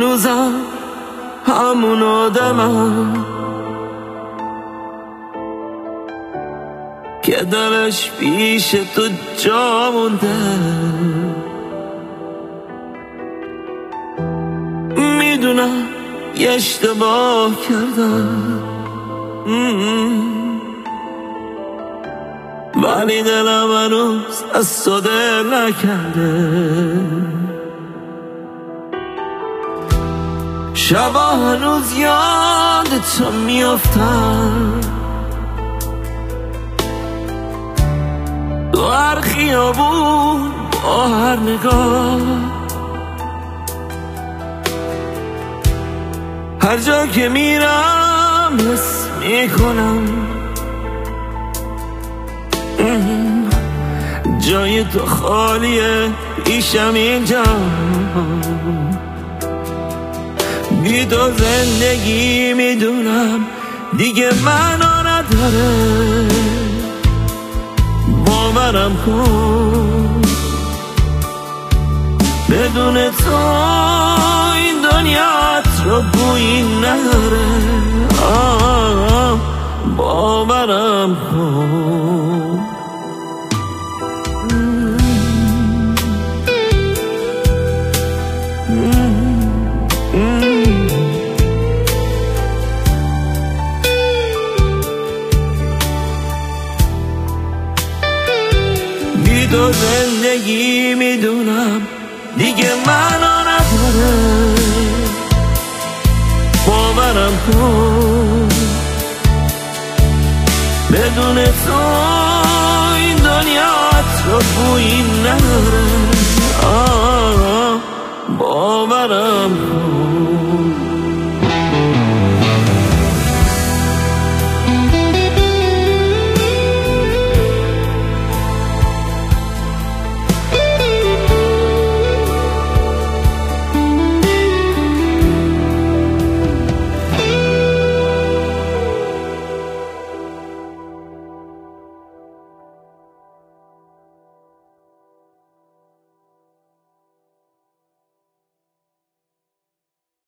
هنوزم همون آدمم که دلش پیش تو جا مونده. میدونم یه اشتباه کردم ولی دلم هنوز از تو دل نکرده. شبا هنوز یاد تو میافتم، تو هر خیابون با هر نگاه، هر جا که میرم حس میکنم جای تو خالیه پیشم اینجا. بی تو زندگی میدونم دیگه معنا نداره. باورم کن بدون تو این دنیا رو بویی نداره. باورم کن. بی تو زندگی میدونم دیگه معنا نداره. باورم کن بدون تو این دنیا تو بویی نداره.